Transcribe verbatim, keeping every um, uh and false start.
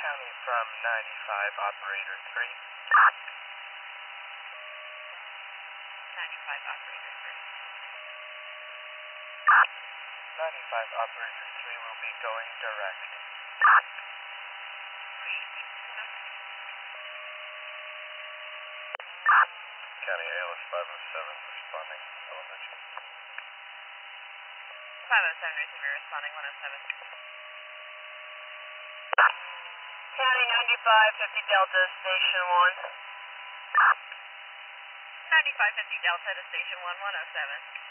County from ninety-five, operator three. ninety-five, operator three. ninety-five, operator three will be going direct. County A L S five oh seven, responding, elementary. five oh seven, receiver responding, one oh seven. County ninety-five, fifty Delta, station one. ninety-five, fifty Delta to station one, one oh seven.